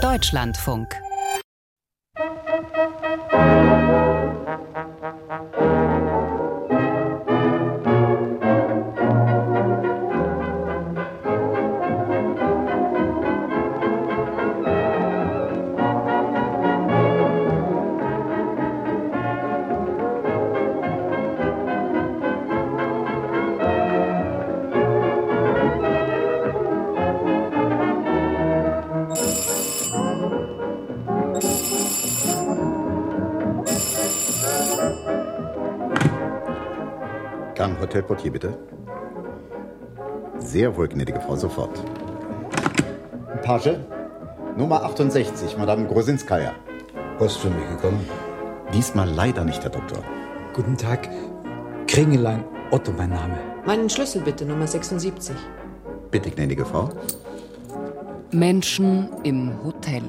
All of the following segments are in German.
Deutschlandfunk. Hotelportier, bitte. Sehr wohl, gnädige Frau, sofort. Page, Nummer 68, Madame Grosinskaya. Post für mich gekommen? Diesmal leider nicht, Herr Doktor. Guten Tag. Kringelein, Otto mein Name. Meinen Schlüssel bitte, Nummer 76. Bitte, gnädige Frau. Menschen im Hotel.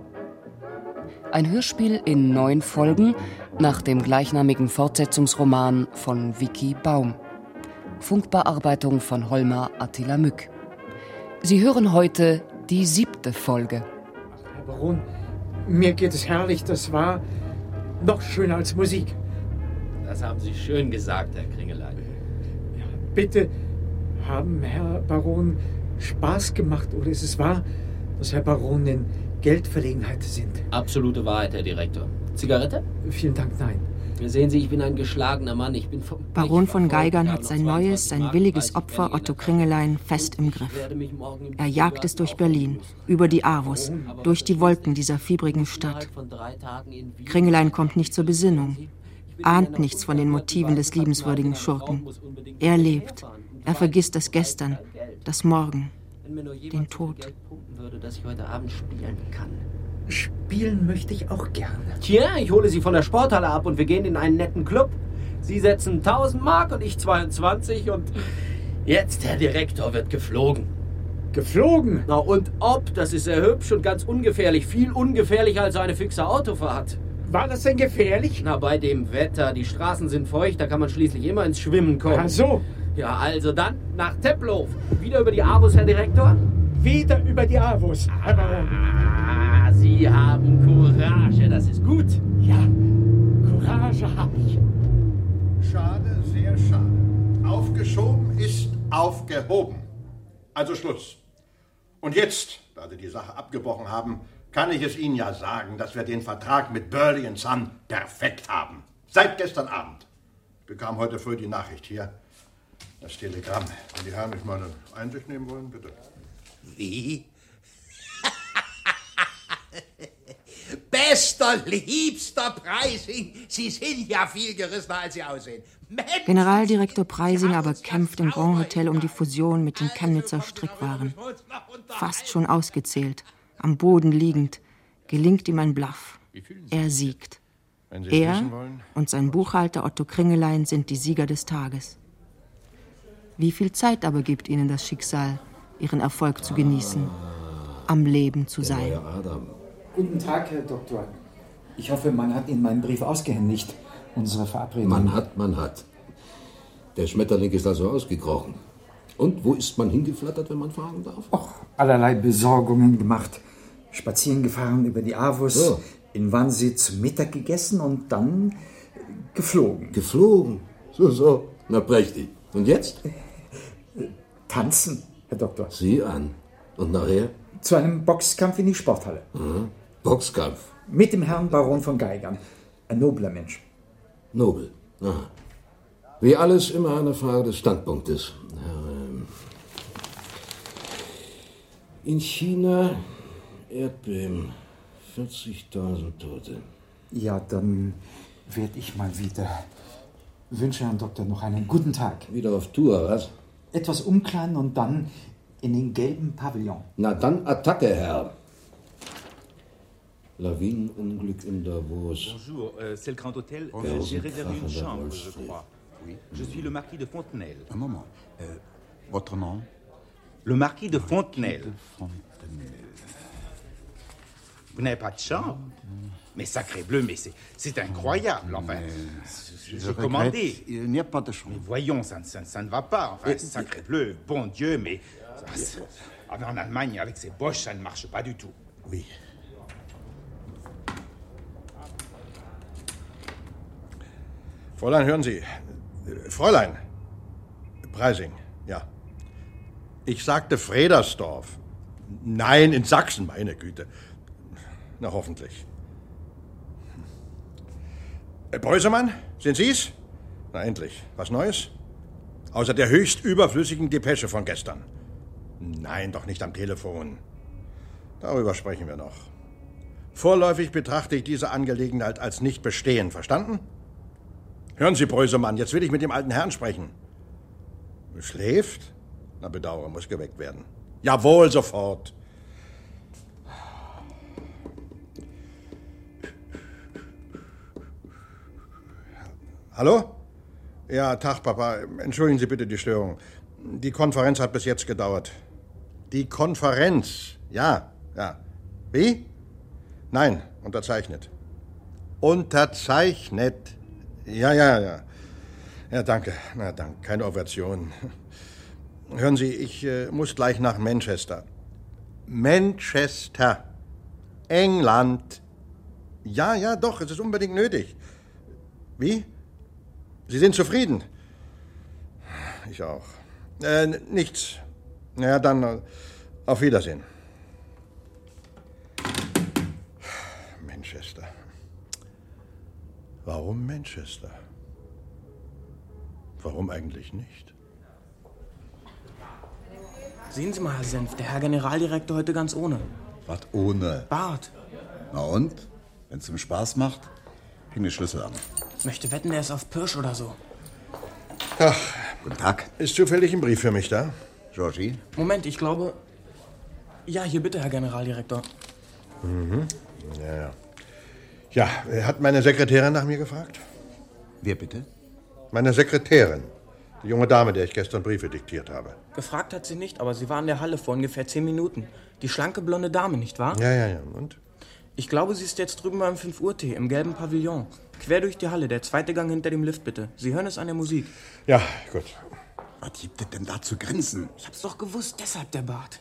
Ein Hörspiel in 9 Folgen nach dem gleichnamigen Fortsetzungsroman von Vicky Baum. Funkbearbeitung von Holmar Attila Mück. Sie hören heute die 7. Folge. Herr Baron, mir geht es herrlich. Das war noch schöner als Musik. Das haben Sie schön gesagt, Herr Kringelein. Ja, bitte, haben Herr Baron Spaß gemacht oder ist es wahr, dass Herr Baron in Geldverlegenheit sind? Absolute Wahrheit, Herr Direktor. Zigarette? Vielen Dank, nein. Sehen Sie, ich bin ein geschlagener Mann. Ich bin Baron von Geigern hat sein neues, sein williges Opfer Otto Kringelein fest im Griff. Er jagt es durch Berlin, über die Arvus, durch die Wolken dieser fiebrigen Stadt. Kringelein kommt nicht zur Besinnung, ahnt nichts von den Motiven des liebenswürdigen Schurken. Er lebt, er vergisst das Gestern, das Morgen, den Tod. Dass ich heute Abend spielen kann. Spielen möchte ich auch gerne. Tja, ich hole Sie von der Sporthalle ab und wir gehen in einen netten Club. Sie setzen 1000 Mark und ich 22 und jetzt, Herr Direktor, wird geflogen. Geflogen? Na und ob, das ist sehr hübsch und ganz ungefährlich. Viel ungefährlicher als eine fixe Autofahrt. War das denn gefährlich? Na, bei dem Wetter, die Straßen sind feucht, da kann man schließlich immer ins Schwimmen kommen. Ach so. Ja, also dann nach Tempelhof. Wieder über die Arvus, Herr Direktor? Wieder über die Arvus, Herr Baron. Sie haben Courage, das ist gut. Ja, Courage habe ich. Schade, sehr schade. Aufgeschoben ist aufgehoben. Also Schluss. Und jetzt, da Sie die Sache abgebrochen haben, kann ich es Ihnen ja sagen, dass wir den Vertrag mit Burley Son perfekt haben. Seit gestern Abend. Ich bekam heute früh die Nachricht hier. Das Telegramm. Wenn die Herren mich mal eine Einsicht nehmen wollen, bitte. Wie? Bester, liebster Preising, Sie sind ja viel gerissener, als Sie aussehen. Mensch, Generaldirektor Preising aber kämpft im Grand Hotel um die Fusion mit den Chemnitzer Strickwaren. Fast schon ausgezählt, am Boden liegend, gelingt ihm ein Bluff. Er siegt. Er und sein Buchhalter Otto Kringelein sind die Sieger des Tages. Wie viel Zeit aber gibt ihnen das Schicksal, ihren Erfolg zu genießen, am Leben zu sein? Guten Tag, Herr Doktor. Ich hoffe, man hat Ihnen meinen Brief ausgehändigt. Unsere Verabredung. Man hat. Der Schmetterling ist also ausgekrochen. Und wo ist man hingeflattert, wenn man fragen darf? Och, allerlei Besorgungen gemacht. Spazieren gefahren über die Arvus, so. In Wannsee zu Mittag gegessen und dann geflogen. Geflogen? So. Na, prächtig. Und jetzt? Tanzen, Herr Doktor. Sieh an. Und nachher? Zu einem Boxkampf in die Sporthalle. Aha. Boxkampf? Mit dem Herrn Baron von Geigern. Ein nobler Mensch. Nobel. Aha. Wie alles immer eine Frage des Standpunktes. In China Erdbeben. 40.000 Tote. Ja, dann werde ich mal wieder. Wünsche Herrn Doktor noch einen guten Tag. Wieder auf Tour, was? Etwas umkleiden und dann in den gelben Pavillon. Na dann Attacke, Herr. Lawinenunglück in Davos. Bonjour, c'est le Grand Hôtel. J'ai réservé une chambre, je crois. Oui. Je suis le marquis de Fontenelle. Un moment. Votre nom? Le marquis de Fontenelle. Vous n'avez pas de chambre? Mais sacré bleu, mais c'est incroyable, enfin. J'ai commandé. Il n'y a pas de chambre. Mais voyons, ça ne va pas. Enfin, sacré bleu, bon Dieu, mais... en Allemagne, avec ces Boches, ça ne marche pas du tout. Oui. Fräulein, hören Sie. Fräulein. Preising, ja. Ich sagte Fredersdorf. Nein, in Sachsen, meine Güte. Na, hoffentlich. Breusemann, sind Sie's? Na, endlich. Was Neues? Außer der höchst überflüssigen Depesche von gestern. Nein, doch nicht am Telefon. Darüber sprechen wir noch. Vorläufig betrachte ich diese Angelegenheit als nicht bestehen. Verstanden? Hören Sie, Breusemann, jetzt will ich mit dem alten Herrn sprechen. Schläft? Na, bedauere, muss geweckt werden. Jawohl, sofort. Hallo? Ja, Tag, Papa. Entschuldigen Sie bitte die Störung. Die Konferenz hat bis jetzt gedauert. Die Konferenz? Ja. Wie? Nein, unterzeichnet. Unterzeichnet? Ja. Ja, danke. Na, danke. Keine Ovation. Hören Sie, ich muss gleich nach Manchester. Manchester. England. Ja, doch, es ist unbedingt nötig. Wie? Sie sind zufrieden? Ich auch. Nichts. Ja, dann auf Wiedersehen. Manchester. Warum Manchester? Warum eigentlich nicht? Sehen Sie mal, Herr Senf, der Herr Generaldirektor heute ganz ohne. Was ohne? Bart. Na und? Wenn es ihm Spaß macht, hängen die Schlüssel an. Ich möchte wetten, der ist auf Pirsch oder so. Ach, guten Tag. Ist zufällig ein Brief für mich da? Georgie? Moment, ich glaube... Ja, hier bitte, Herr Generaldirektor. Mhm. Ja, hat meine Sekretärin nach mir gefragt? Wer bitte? Meine Sekretärin. Die junge Dame, der ich gestern Briefe diktiert habe. Gefragt hat sie nicht, aber sie war in der Halle vor ungefähr 10 Minuten. Die schlanke, blonde Dame, nicht wahr? Ja. Und? Ich glaube, sie ist jetzt drüben beim 5-Uhr-Tee im gelben Pavillon. Quer durch die Halle, der zweite Gang hinter dem Lift, bitte. Sie hören es an der Musik. Ja, gut. Was gibt es denn da zu grinsen? Ich hab's doch gewusst, deshalb der Bart.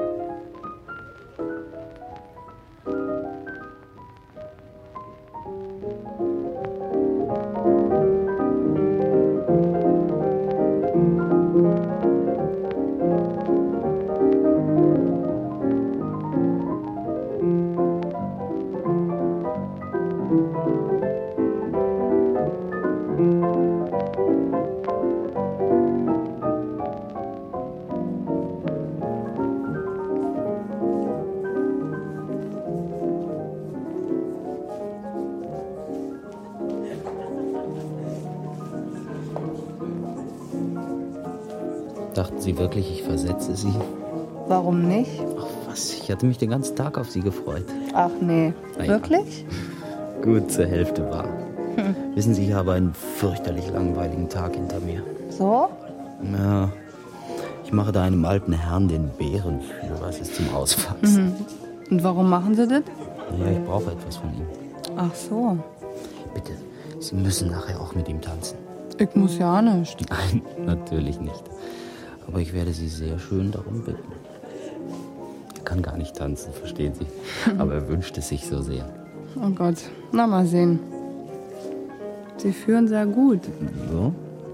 Dachten Sie wirklich, ich versetze Sie? Warum nicht? Ach was, ich hatte mich den ganzen Tag auf Sie gefreut. Ach nee, Na ja. wirklich? Gut, zur Hälfte wahr. Wissen Sie, ich habe einen fürchterlich langweiligen Tag hinter mir. So? Ja, ich mache da einem alten Herrn den Bärenführer, es ist zum Auswachsen. Mhm. Und warum machen Sie das? Ja, ich brauche etwas von ihm. Ach so. Bitte, Sie müssen nachher auch mit ihm tanzen. Ich muss ja nicht. Nein, natürlich nicht. Aber ich werde Sie sehr schön darum bitten. Er kann gar nicht tanzen, verstehen Sie. Aber er wünscht es sich so sehr. Oh Gott, na mal sehen. Sie führen sehr gut. So?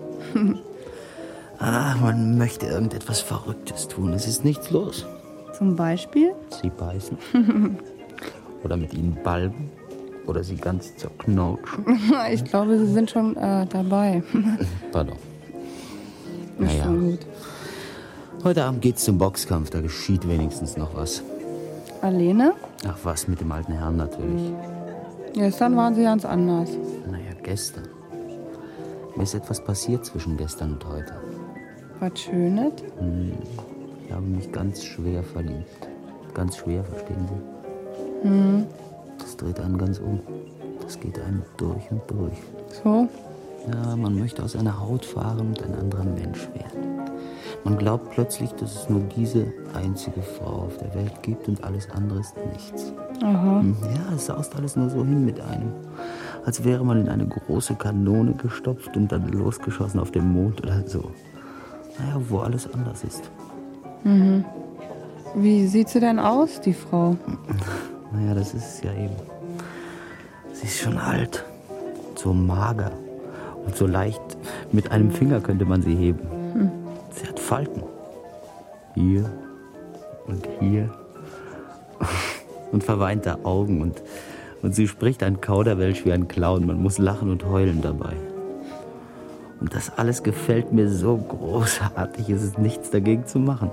Man möchte irgendetwas Verrücktes tun. Es ist nichts los. Zum Beispiel? Sie beißen. Oder mit ihnen balgen. Oder sie ganz zerknautschen. Ich glaube, Sie sind schon dabei. Pardon. Ist Naja. schon gut. Heute Abend geht's zum Boxkampf. Da geschieht wenigstens noch was. Alene? Ach was, mit dem alten Herrn natürlich. Gestern waren Sie ganz anders. Naja, gestern. Mir ist etwas passiert zwischen gestern und heute. Was Schönes? Ich habe mich ganz schwer verliebt. Ganz schwer, verstehen Sie? Das dreht einen ganz um. Das geht einem durch und durch. So? Ja, man möchte aus einer Haut fahren und ein anderer Mensch werden. Man glaubt plötzlich, dass es nur diese einzige Frau auf der Welt gibt und alles andere ist nichts. Aha. Ja, es saust alles nur so hin mit einem. Als wäre man in eine große Kanone gestopft und dann losgeschossen auf dem Mond oder so. Naja, wo alles anders ist. Mhm. Wie sieht sie denn aus, die Frau? Naja, das ist es ja eben. Sie ist schon alt, so mager Und so leicht, mit einem Finger könnte man sie heben. Sie hat Falten. Hier und hier. Und verweinte Augen. Und sie spricht ein Kauderwelsch wie ein Clown. Man muss lachen und heulen dabei. Und das alles gefällt mir so großartig. Es ist nichts dagegen zu machen.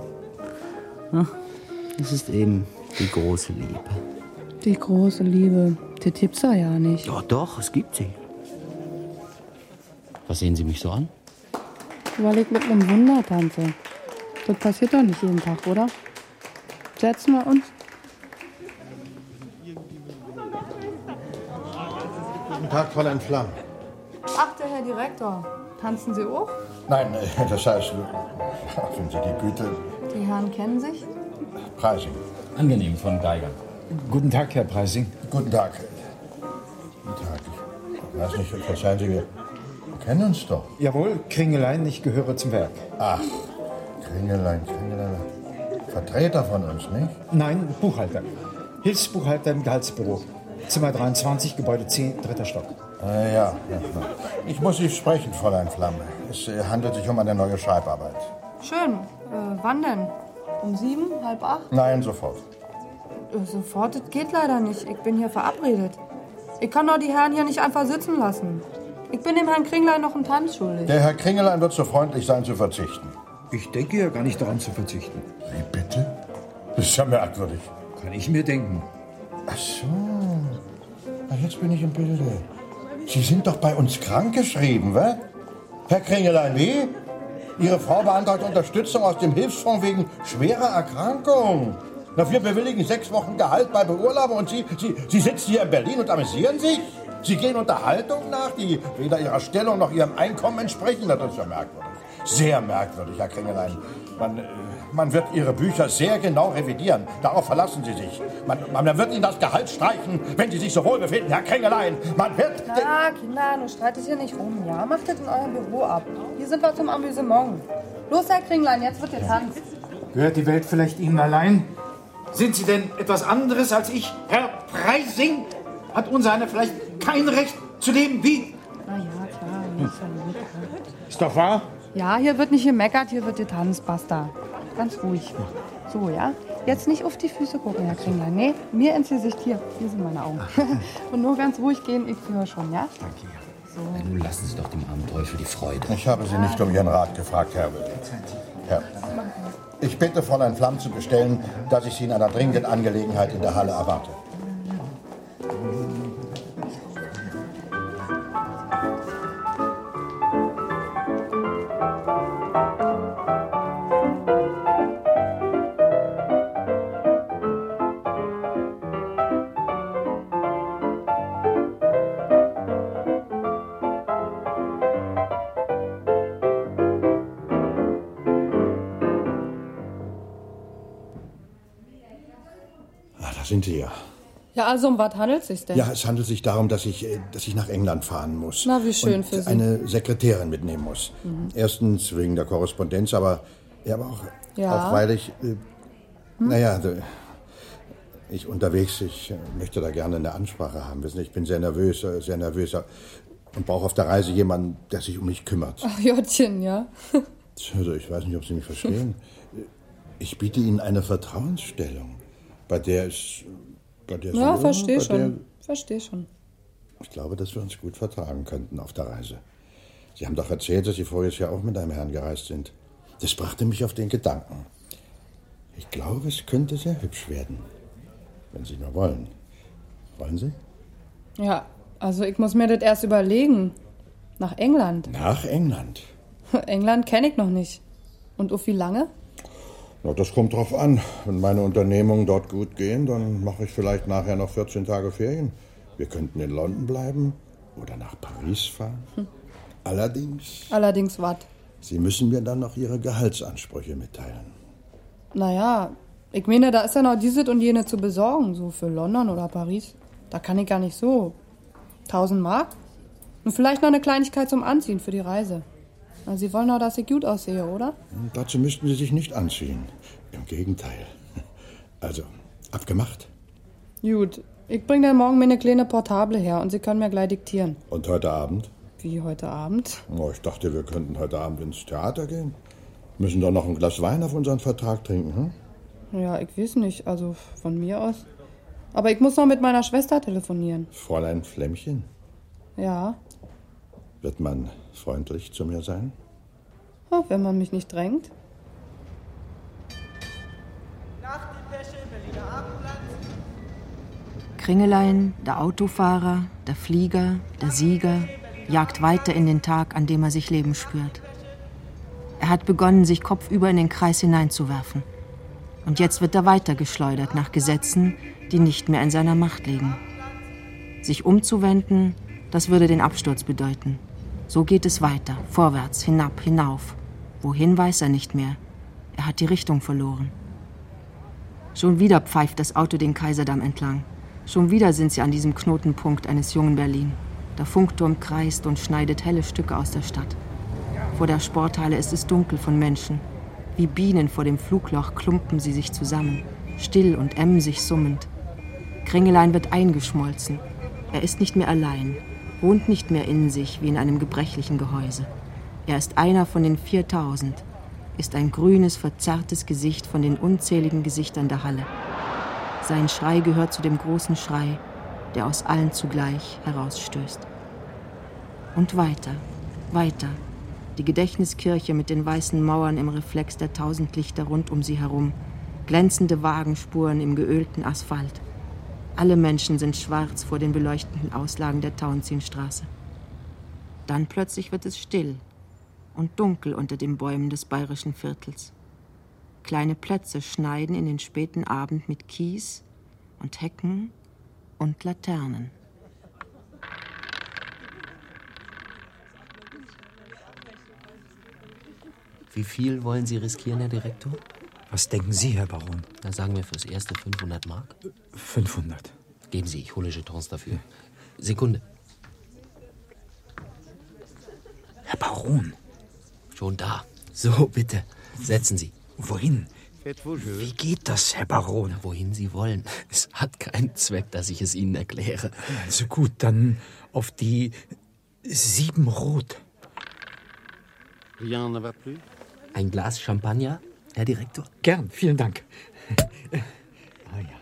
Es ist eben die große Liebe. Die große Liebe, die gibt's ja nicht. Ja, doch, es gibt sie. Was sehen Sie mich so an? Weil ich mit einem Wunder tanze. Das passiert doch nicht jeden Tag, oder? Setzen wir uns. Guten Tag, Fräulein Flamm. Ach, der Herr Direktor. Tanzen Sie auch? Nein, das heißt, wenn Sie die Güte... Die Herren kennen sich? Preising. Angenehm von Geiger. Guten Tag, Herr Preising. Guten Tag. Guten Tag. Ich weiß nicht, verzeihen Sie, wir kennen uns doch. Jawohl, Kringelein, ich gehöre zum Werk. Ach, Kringelein. Vertreter von uns, nicht? Nein, Buchhalter. Hilfsbuchhalter im Gehaltsbüro. Zimmer 23, Gebäude C, 3. Stock. Ja. Ich muss Sie sprechen, Fräulein Flamme. Es handelt sich um eine neue Schreibarbeit. Schön. Wann denn? Um 7, halb 8? Nein, sofort. Sofort? Das geht leider nicht. Ich bin hier verabredet. Ich kann doch die Herren hier nicht einfach sitzen lassen. Ich bin dem Herrn Kringlein noch einen Tanz schuldig. Der Herr Kringelein wird so freundlich sein, zu verzichten. Ich denke ja gar nicht daran zu verzichten. Wie bitte? Das ist ja merkwürdig. Kann ich mir denken. Ach so. Na, jetzt bin ich im Bilde. Sie sind doch bei uns krankgeschrieben, wa? Herr Kringelein, wie? Ihre Frau beantragt Unterstützung aus dem Hilfsfonds wegen schwerer Erkrankung. Na, wir bewilligen 6 Wochen Gehalt bei Beurlaubung und Sie sitzen hier in Berlin und amüsieren sich? Sie gehen Unterhaltungen nach, die weder Ihrer Stellung noch Ihrem Einkommen entsprechen? Das ist ja merkwürdig. Sehr merkwürdig, Herr Kringelein. Man wird Ihre Bücher sehr genau revidieren. Darauf verlassen Sie sich. Man wird Ihnen das Gehalt streichen, wenn Sie sich so wohl befinden, Herr Kringelein. Man wird... Na, Kinder, du streitet hier nicht rum, ja? Macht das in eurem Büro ab. Hier sind wir zum Amüsement. Los, Herr Kringlein, jetzt wird getanzt. Gehört die Welt vielleicht Ihnen allein? Sind Sie denn etwas anderes als ich, Herr Preising? Hat unser einer vielleicht kein Recht zu leben wie... Na ja, klar. Ist doch wahr? Ja, hier wird nicht gemeckert, hier wird getanzt, basta. Ganz ruhig. So, ja? Jetzt nicht auf die Füße gucken, Herr Kringlein. Nee, mir ins Gesicht. Hier sind meine Augen. Und nur ganz ruhig gehen, ich höre schon, ja? Danke. So. Nun lassen Sie doch dem armen Teufel die Freude. Ich habe Sie nicht um Ihren Rat gefragt, Herr. Ich bitte Fräulein Flamm zu bestellen, dass ich Sie in einer dringenden Angelegenheit in der Halle erwarte. Sind Sie ja. Ja, also um was handelt es sich denn? Ja, es handelt sich darum, dass ich nach England fahren muss. Na, wie schön und für Sie. Eine Sekretärin mitnehmen muss. Erstens wegen der Korrespondenz, aber auch weil ich... ich unterwegs, ich möchte da gerne eine Ansprache haben. Wissen Sie, ich bin sehr nervös und brauche auf der Reise jemanden, der sich um mich kümmert. Ach, Jottchen, ja. Also, ich weiß nicht, ob Sie mich verstehen. Ich biete Ihnen eine Vertrauensstellung. Bei der Verstehe schon. Ich glaube, dass wir uns gut vertragen könnten auf der Reise. Sie haben doch erzählt, dass Sie voriges Jahr auch mit einem Herrn gereist sind. Das brachte mich auf den Gedanken. Ich glaube, es könnte sehr hübsch werden. Wenn Sie nur wollen. Wollen Sie? Ja, also ich muss mir das erst überlegen. Nach England. Nach England? England kenne ich noch nicht. Und auf wie lange? Na, das kommt drauf an. Wenn meine Unternehmungen dort gut gehen, dann mache ich vielleicht nachher noch 14 Tage Ferien. Wir könnten in London bleiben oder nach Paris fahren. Allerdings... Allerdings was? Sie müssen mir dann noch Ihre Gehaltsansprüche mitteilen. Naja, ich meine, da ist ja noch dieses und jene zu besorgen, so für London oder Paris. Da kann ich gar nicht so. 1000 Mark? Und vielleicht noch eine Kleinigkeit zum Anziehen für die Reise. Na, Sie wollen doch, dass ich gut aussehe, oder? Dazu müssten Sie sich nicht anziehen. Im Gegenteil. Also, abgemacht? Gut. Ich bringe dann morgen mir eine kleine Portable her und Sie können mir gleich diktieren. Und heute Abend? Wie heute Abend? Oh, ich dachte, wir könnten heute Abend ins Theater gehen. Müssen doch noch ein Glas Wein auf unseren Vertrag trinken, hm? Ja, ich weiß nicht, also von mir aus. Aber ich muss noch mit meiner Schwester telefonieren. Fräulein Flämmchen, Ja, wird man freundlich zu mir sein? wenn man mich nicht drängt. Kringelein, der Autofahrer, der Flieger, der Sieger, jagt weiter in den Tag, an dem er sich Leben spürt. Er hat begonnen, sich kopfüber in den Kreis hineinzuwerfen. Und jetzt wird er weitergeschleudert nach Gesetzen, die nicht mehr in seiner Macht liegen. Sich umzuwenden, das würde den Absturz bedeuten. So geht es weiter, vorwärts, hinab, hinauf. Wohin weiß er nicht mehr. Er hat die Richtung verloren. Schon wieder pfeift das Auto den Kaiserdamm entlang. Schon wieder sind sie an diesem Knotenpunkt eines jungen Berlin. Der Funkturm kreist und schneidet helle Stücke aus der Stadt. Vor der Sporthalle ist es dunkel von Menschen. Wie Bienen vor dem Flugloch klumpen sie sich zusammen, still und emsig summend. Kringelein wird eingeschmolzen. Er ist nicht mehr allein, wohnt nicht mehr in sich wie in einem gebrechlichen Gehäuse. Er ist einer von den 4000, ist ein grünes, verzerrtes Gesicht von den unzähligen Gesichtern der Halle. Sein Schrei gehört zu dem großen Schrei, der aus allen zugleich herausstößt. Und weiter, weiter. Die Gedächtniskirche mit den weißen Mauern im Reflex der 1000 Lichter rund um sie herum. Glänzende Wagenspuren im geölten Asphalt. Alle Menschen sind schwarz vor den beleuchtenden Auslagen der Tauentzienstraße. Dann plötzlich wird es still und dunkel unter den Bäumen des bayerischen Viertels. Kleine Plätze schneiden in den späten Abend mit Kies und Hecken und Laternen. Wie viel wollen Sie riskieren, Herr Direktor? Was denken Sie, Herr Baron? Da sagen wir fürs erste 500 Mark. 500. Geben Sie, ich hole Jetons dafür. Sekunde. Herr Baron. Schon da. So, bitte. Setzen Sie. Wohin? Wie geht das, Herr Baron? Na, wohin Sie wollen. Es hat keinen Zweck, dass ich es Ihnen erkläre. Also gut, dann auf die 7 Rot. Rien ne va plus? Ein Glas Champagner, Herr Direktor? Gern, vielen Dank. Ah, ja.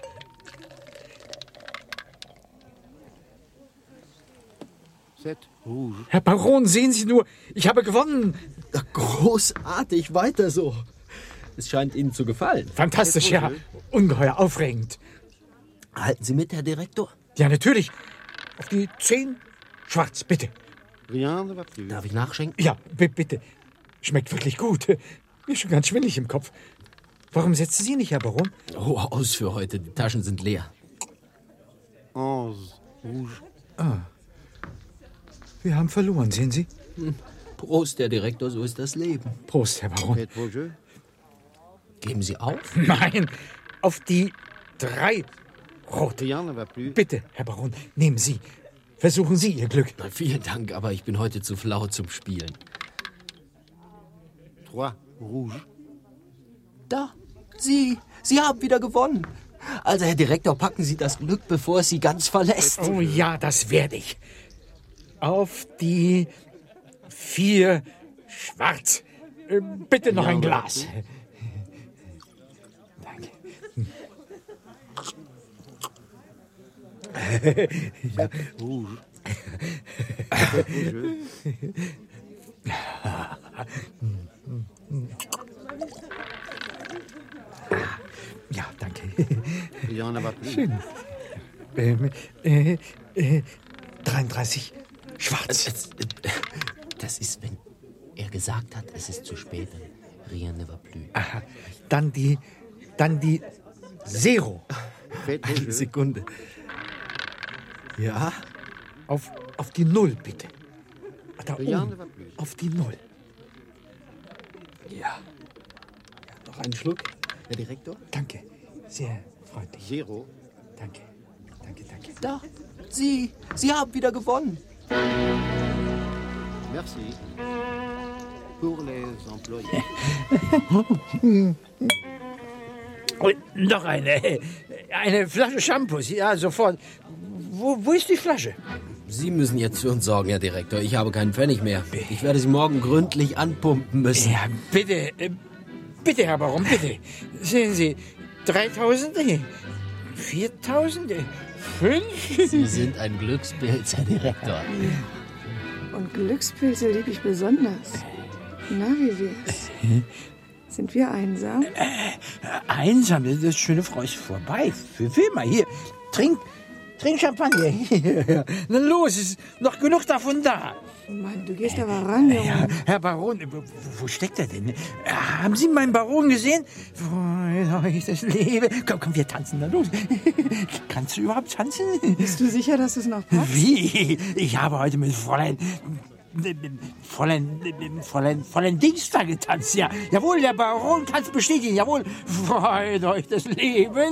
Herr Baron, sehen Sie nur, ich habe gewonnen. Großartig, weiter so. Es scheint Ihnen zu gefallen. Fantastisch, ja. Ungeheuer aufregend. Halten Sie mit, Herr Direktor? Ja, natürlich. Auf die 10 schwarz, bitte. Darf ich nachschenken? Ja, bitte. Schmeckt wirklich gut. Mir ist schon ganz schwindelig im Kopf. Warum setzen Sie nicht, Herr Baron? Oh, aus für heute. Die Taschen sind leer. Ah. Wir haben verloren, sehen Sie? Prost, Herr Direktor, so ist das Leben. Prost, Herr Baron. Geben Sie auf? Nein, auf die 3 Rote. Bitte, Herr Baron, nehmen Sie. Versuchen Sie Ihr Glück. Na, vielen Dank, aber ich bin heute zu flau zum Spielen. 3 Rouge. Da, Sie haben wieder gewonnen. Also, Herr Direktor, packen Sie das Glück, bevor es Sie ganz verlässt. Oh ja, das werde ich. Auf die 4 schwarz. Bitte noch ein Glas. Danke. Rouge. Ja, danke. Rien ne va plus. Schön. 33 schwarz. Das ist, wenn er gesagt hat, es ist zu spät. Rien ne va plus. Aha. Dann die Zero. Eine Sekunde. Ja? Auf die 0, bitte. Da oben. Auf die 0. Ja. Noch einen Schluck, Herr Direktor? Danke. Sehr freundlich. Zero. Danke. Da, Sie haben wieder gewonnen. Merci. Pour les employés. Und noch eine Flasche Shampoos. Ja, sofort. Wo ist die Flasche? Sie müssen jetzt für uns sorgen, Herr Direktor. Ich habe keinen Pfennig mehr. Ich werde Sie morgen gründlich anpumpen müssen. Ja, bitte, bitte, Herr Baron, bitte. Sehen Sie, 3.000, 4.000, 5. Sie sind ein Glückspilz, Herr Direktor. Ja. Und Glückspilze liebe ich besonders. Na, wie wär's? Sind wir einsam? Einsam? Das schöne Frau ist vorbei. Für mal hier. Trink Champagner. Hier. Na los, ist noch genug davon da. Mann, du gehst aber ran, Junge. Ja, Herr Baron, wo steckt er denn? Haben Sie meinen Baron gesehen? Wo ich das lebe? Komm, wir tanzen, na los. Kannst du überhaupt tanzen? Bist du sicher, dass es noch passt? Wie? Ich habe heute mit Fräulein Dingster getanzt, ja. Jawohl, der Baron kann es bestätigen, jawohl. Freut euch das Leben.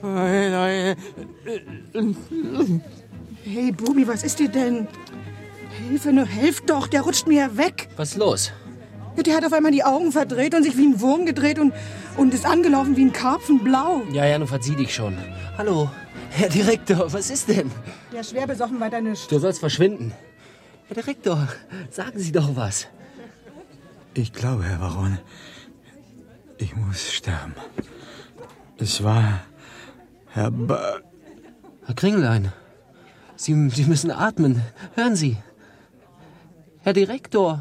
Hey, Bubi, was ist dir denn? Hilfe, nur helft doch, der rutscht mir ja weg. Was ist los? Ja, der hat auf einmal die Augen verdreht und sich wie ein Wurm gedreht und ist angelaufen wie ein Karpfenblau. Ja, nun verzieh dich schon. Hallo, Herr Direktor, was ist denn? Der ist schwer besoffen weiter nicht. Du sollst verschwinden. Herr Direktor, sagen Sie doch was. Ich glaube, Herr Baron, ich muss sterben. Es war Herr Kringlein, Sie müssen atmen. Hören Sie. Herr Direktor.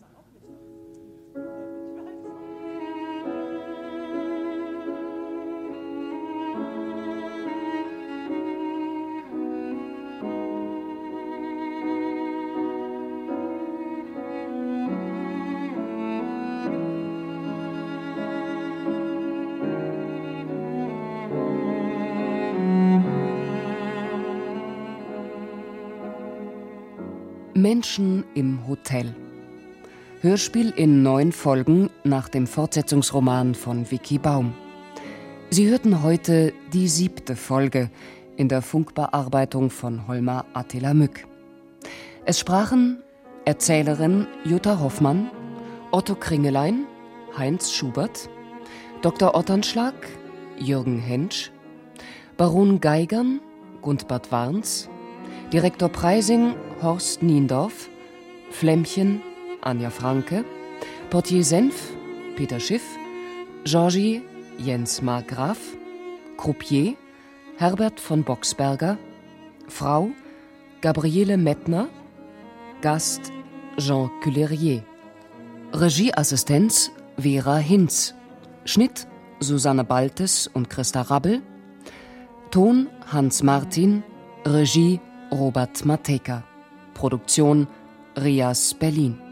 Menschen im Hotel. Hörspiel in 9 Folgen nach dem Fortsetzungsroman von Vicky Baum. Sie hörten heute die 7. Folge in der Funkbearbeitung von Holmer Attila Mück. Es sprachen Erzählerin Jutta Hoffmann, Otto Kringelein, Heinz Schubert, Dr. Otternschlag, Jürgen Hentsch, Baron Geigern, Gundbert Warns, Direktor Preising, Horst Niendorf, Flämmchen, Anja Franke, Portier Senf, Peter Schiff, Georgie, Jens Markgraf, Croupier, Herbert von Boxberger, Frau, Gabriele Mettner, Gast, Jean Cullerier, Regieassistenz, Vera Hinz, Schnitt, Susanne Baltes und Christa Rabbel, Ton, Hans Martin, Regie, Robert Matejka. Produktion Rias Berlin.